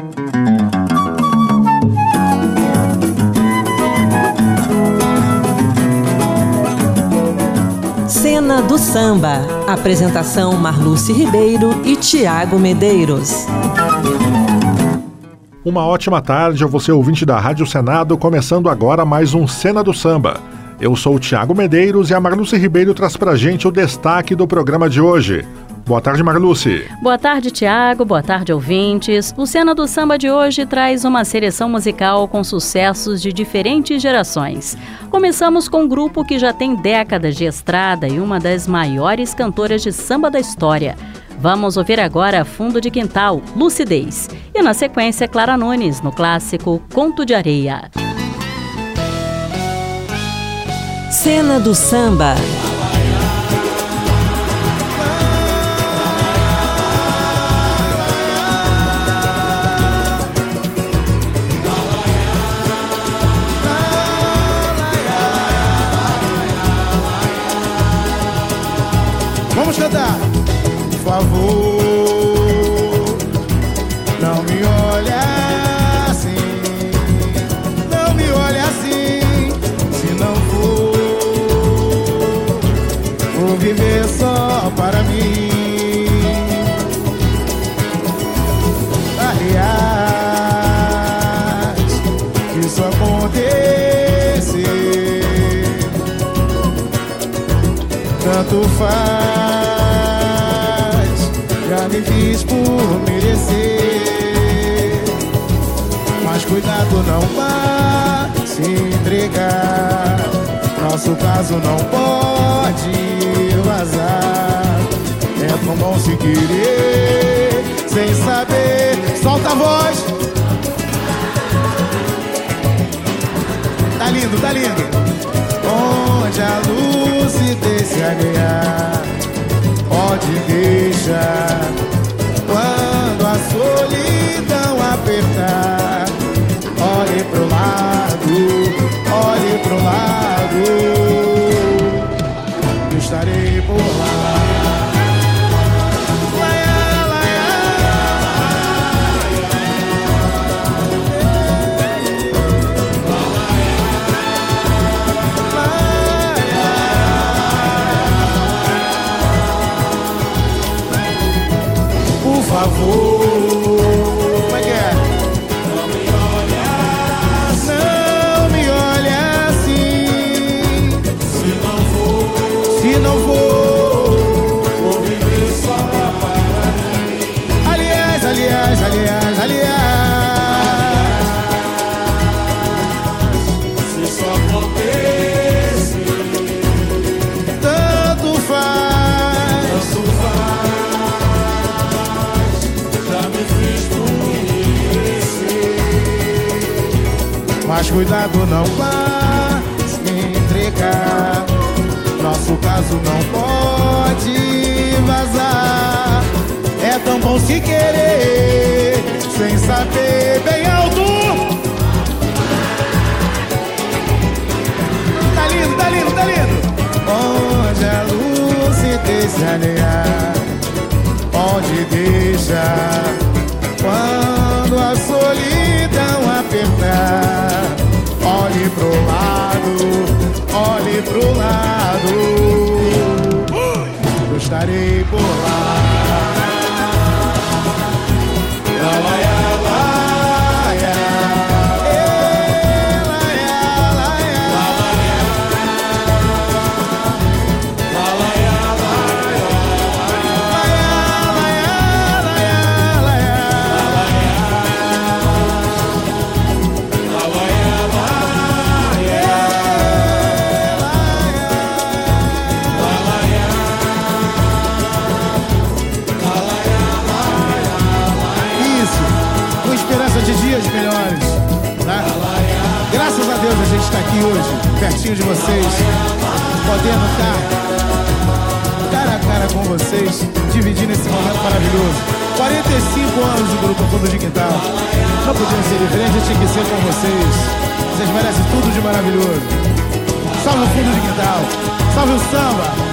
Cena do Samba. Apresentação Marluce Ribeiro e Tiago Medeiros. Uma ótima tarde a você, ouvinte da Rádio Senado, começando agora mais um Cena do Samba. Eu sou o Tiago Medeiros e a Marluce Ribeiro traz pra gente o destaque do programa de hoje. Boa tarde, Marluce. Boa tarde, Tiago. Boa tarde, ouvintes. O Cena do Samba de hoje traz uma seleção musical com sucessos de diferentes gerações. Começamos com um grupo que já tem décadas de estrada e uma das maiores cantoras de samba da história. Vamos ouvir agora Fundo de Quintal, Lucidez. E na sequência, Clara Nunes, no clássico Conto de Areia. Cena do Samba. Vamos cantar. Por favor, não me olhe assim, não me olhe assim. Se não for, vou viver só para mim. Aliás, isso acontecer, tanto faz, já me fiz por merecer. Mas cuidado, não vá se entregar, nosso caso não pode vazar. É tão bom se querer sem saber. Solta a voz. Tá lindo, tá lindo. Onde a lucidez se alinhar, pode deixar. Quando a solidão apertar, olhe pro lado, olhe pro lado. Eu estarei por lá. Por favor, como é que é? Não me olhe assim. Se não for, vou viver só para mim. Aliás, se só acontece, tanto faz. Mas cuidado, não vá se entregar, nosso caso não pode vazar. É tão bom se querer sem saber. Bem alto. Tá lindo, tá lindo, tá lindo. Onde a lucidez se alinhar, pode deixar. Quando a solidão apertar, olhe pro lado, eu estarei por lá. De dias melhores, né? Graças a Deus a gente está aqui hoje, pertinho de vocês, podendo estar cara a cara com vocês, dividindo esse momento maravilhoso. 45 anos do grupo Fundo de Quintal, não podia ser diferente, tinha que ser com vocês. Vocês merecem tudo de maravilhoso. Salve o Fundo de Quintal, salve o samba.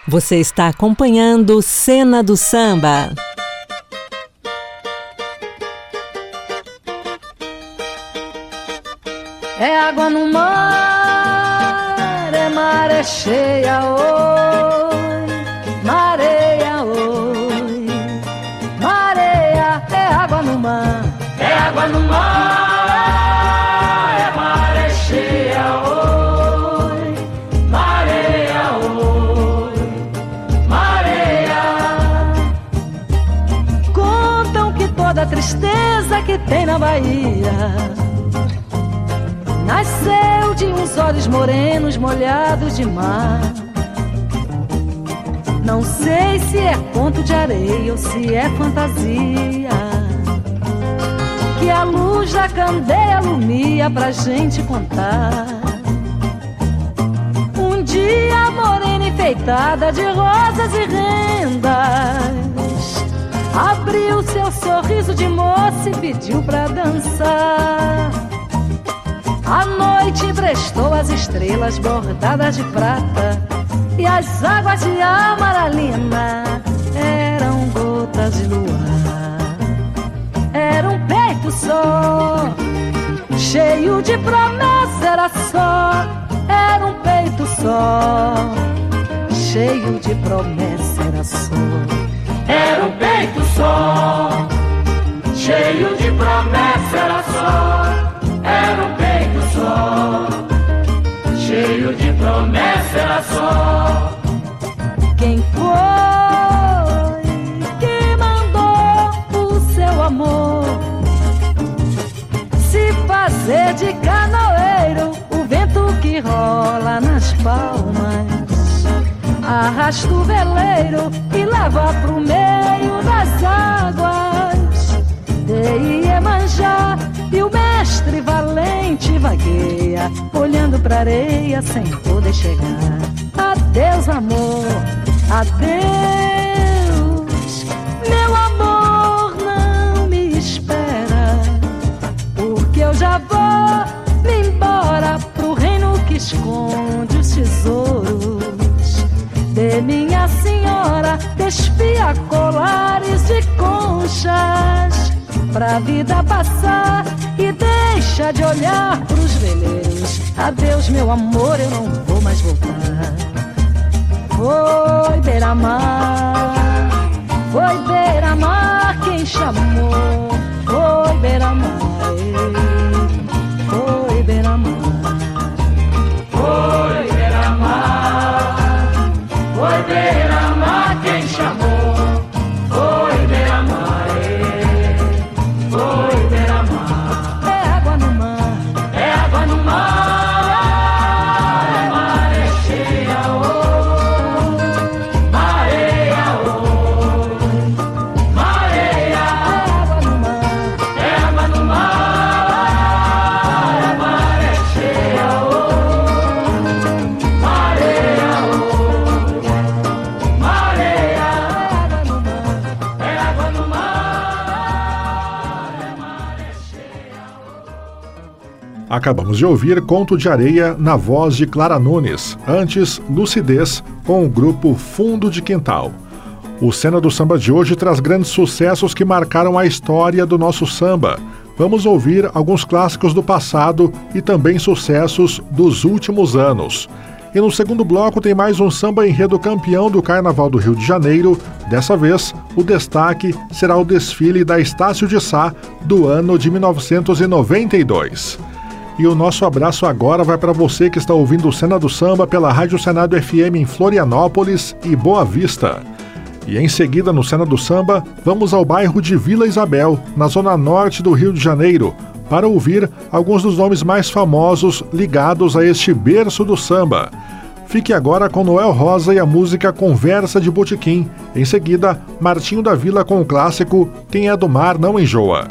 Você está acompanhando Cena do Samba. É água no mar, é maré cheia, oi, mareia, oi, mareia, é água no mar, é água no mar, é maré cheia, oi, mareia, oi, mareia. Contam que toda a tristeza que tem na Bahia nasceu de uns olhos morenos molhados de mar. Não sei se é conto de areia ou se é fantasia, que a luz da candeia alumia pra gente contar. Um dia a morena enfeitada de rosas e rendas abriu seu sorriso de moça e pediu pra dançar. A noite emprestou as estrelas bordadas de prata, e as águas de amaralina eram gotas de luar. Era um peito só, cheio de promessa, era só. Era um peito só, cheio de promessa, era só. Era um peito só, cheio de promessa, era só. Era um peito só, cheio de promessa, era só. Quem foi que mandou o seu amor se fazer de canoeiro? O vento que rola nas palmas arrasta o veleiro e leva pro meio das águas de Iemanjá. E o mestre valente vagueia, olhando pra areia sem poder chegar. Adeus, amor, adeus. Meu amor, não me espera, porque eu já vou me embora pro reino que esconde os tesouros de minha senhora. Despia colares de conchas pra vida passar e deixa de olhar pros veleiros. Adeus, meu amor, eu não vou mais voltar. Foi beira-mar, foi beira-mar quem chamou. Foi beira-mar, foi beira-mar, foi beira-mar, foi beira-mar quem chamou. Foi beira-mar. Acabamos de ouvir Conto de Areia na voz de Clara Nunes, antes Lucidez com o grupo Fundo de Quintal. O Cena do Samba de hoje traz grandes sucessos que marcaram a história do nosso samba. Vamos ouvir alguns clássicos do passado e também sucessos dos últimos anos. E no segundo bloco tem mais um samba enredo campeão do Carnaval do Rio de Janeiro. Dessa vez, o destaque será o desfile da Estácio de Sá do ano de 1992. E o nosso abraço agora vai para você que está ouvindo o Cena do Samba pela Rádio Senado FM em Florianópolis e Boa Vista. E em seguida, no Cena do Samba, vamos ao bairro de Vila Isabel, na zona norte do Rio de Janeiro, para ouvir alguns dos nomes mais famosos ligados a este berço do samba. Fique agora com Noel Rosa e a música Conversa de Botequim. Em seguida, Martinho da Vila com o clássico Quem é do Mar não enjoa.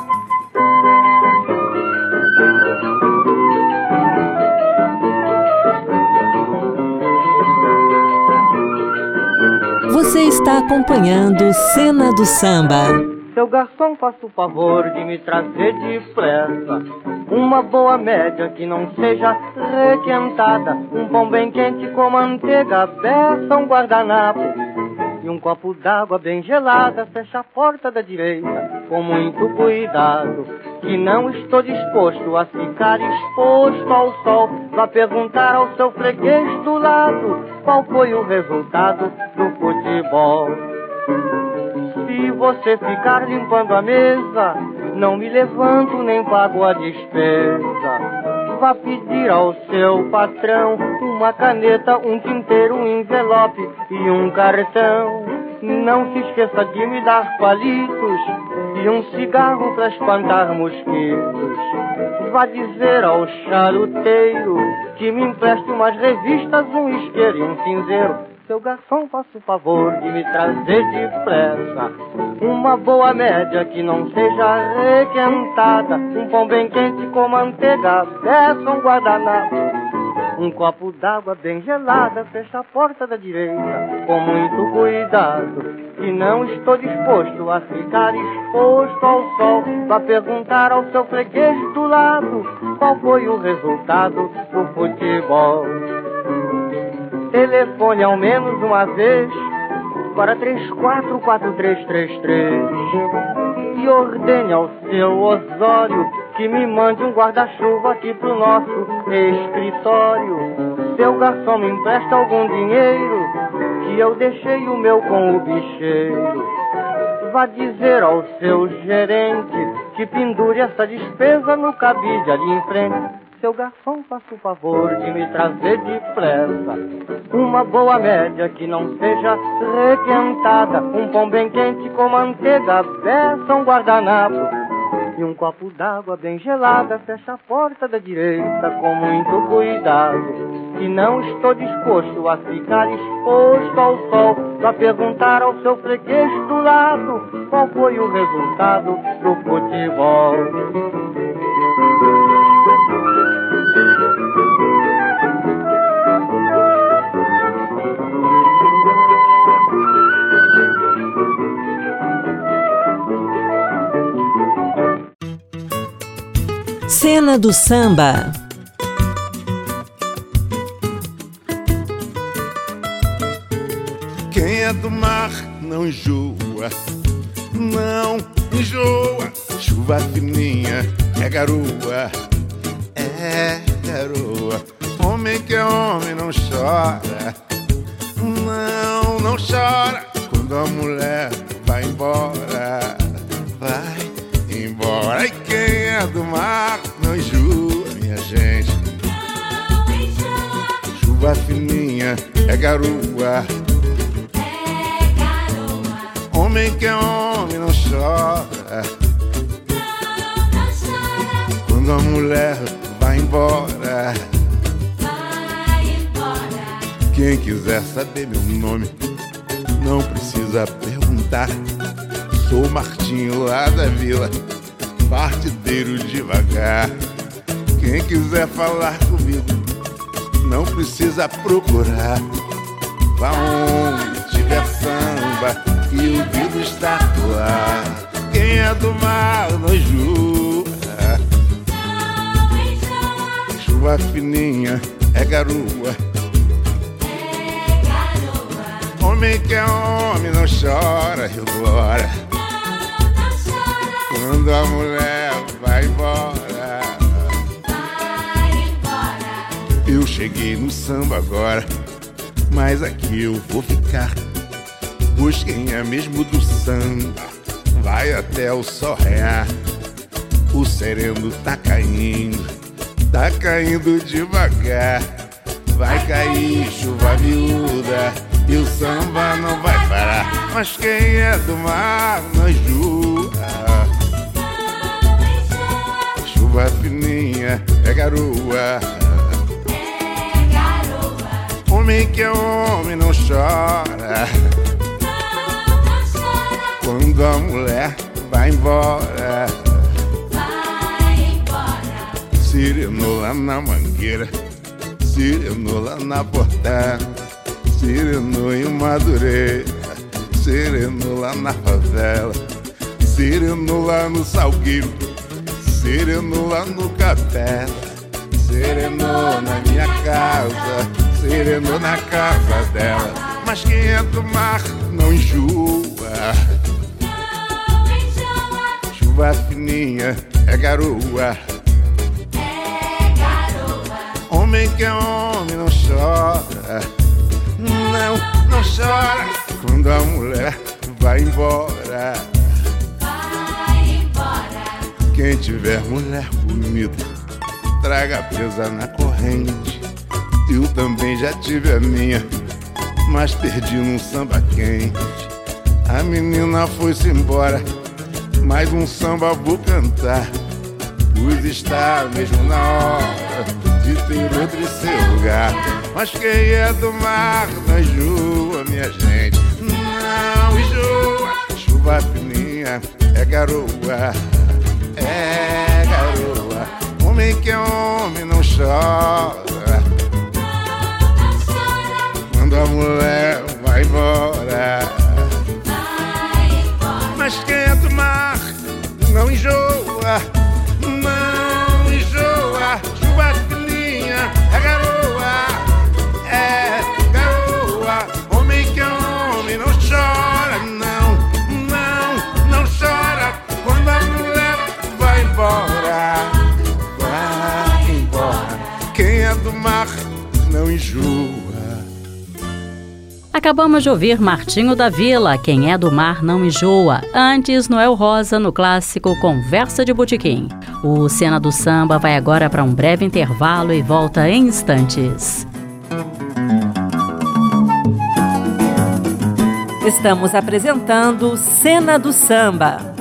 Você está acompanhando Cena do Samba. Seu garçom, faça o favor de me trazer depressa Uma boa média que não seja requentada, um pão bem quente com manteiga, beça, um guardanapo e um copo d'água bem gelada. Fecha a porta da direita com muito cuidado, que não estou disposto a ficar exposto ao sol. Vá perguntar ao seu freguês do lado qual foi o resultado do futebol. Se você ficar limpando a mesa, não me levanto nem pago a despesa. Vá pedir ao seu patrão uma caneta, um tinteiro, um envelope e um cartão. Não se esqueça de me dar palitos e um cigarro para espantar mosquitos. Vá dizer ao charuteiro que me empreste umas revistas, um isqueiro e um cinzeiro. Seu garçom, faça o favor de me trazer depressa uma boa média que não seja requentada, um pão bem quente com manteiga, beça, um guardanapo, um copo d'água bem gelada. Fecha a porta da direita com muito cuidado, que não estou disposto a ficar exposto ao sol. Vá perguntar ao seu freguês do lado qual foi o resultado do futebol. Telefone ao menos uma vez para 344333 e ordene ao seu Osório que me mande um guarda-chuva aqui pro nosso escritório. Seu garçom, me empresta algum dinheiro, que eu deixei o meu com o bicheiro. Vá dizer ao seu gerente que pendure essa despesa no cabide ali em frente. Seu garçom, faça o favor de me trazer depressa uma boa média que não seja requentada, um pão bem quente com manteiga, beça, um guardanapo e um copo d'água bem gelada. Fecha a porta da direita com muito cuidado, que não estou disposto a ficar exposto ao sol. Vá perguntar ao seu freguês do lado qual foi o resultado do futebol. Cena do Samba. Quem é do mar não enjoa, não enjoa. Chuva fininha é garoa, é garoa. Homem que é homem não chora, não chora. Quando a mulher vai embora, vai embora. E quem é do mar não enjoa, minha gente. Não enjoa. Chuva fininha é garoa, é garoa. homem que é homem não chora, Não chora. quando a mulher vai embora. Vai embora. Quem quiser saber meu nome não precisa perguntar. Sou Martinho lá da vila, partideiro devagar. Quem quiser falar comigo não precisa procurar. Vá onde tiver samba e o vidro está no ar. Quem é do mar não enjoa, Não enjoa. chuva fininha é garoa, É garoa. homem que é homem não chora, Rio Glória. Não chora. Quando a mulher vai embora. Vai embora. Eu cheguei no samba agora, mas aqui eu vou ficar. Pois quem é mesmo do samba vai até o sol raiar. O sereno tá caindo devagar. Vai cair chuva miúda e o samba não vai parar. Mas quem é do mar não enjoa, Não enjoa. chuva fininha é garoa, É garoa. homem que é homem não chora, Não chora. quando a mulher vai embora. Vai embora. Sireno lá na mangueira, sireno lá na porta, sireno em Madureira, sireno lá na favela, sireno lá no Salgueiro, sereno lá no capela, sereno na minha casa, sereno na casa dela. Mas quem é do mar não enjoa, não enjoa, chuva fininha é garoa, é garoa. homem que é homem não chora, não chora quando a mulher vai embora. Vai embora, Quem tiver mulher bonita, traga presa na corrente. Eu também já tive a minha, mas perdi num samba quente. A menina foi-se embora, mais um samba vou cantar. Pois está mesmo na hora de ter outro em seu lugar. Mas quem é do mar não enjoa, minha gente, não enjoa. Chuva fininha é garoa, é garoa. Homem que é homem não chora não chora, quando a mulher vai embora. vai embora. Mas quem é do mar não enjoa, não enjoa. Chuva fininha é garoa, é garoa. Homem que é homem não chora, não chora quando a mulher vai embora, vai embora. Quem é do mar não enjoa. Acabamos de ouvir Martinho da Vila, Quem é do Mar não enjoa. Antes, Noel Rosa no clássico Conversa de Botequim. O Cena do Samba vai agora para um breve intervalo e volta em instantes. Estamos apresentando Cena do Samba.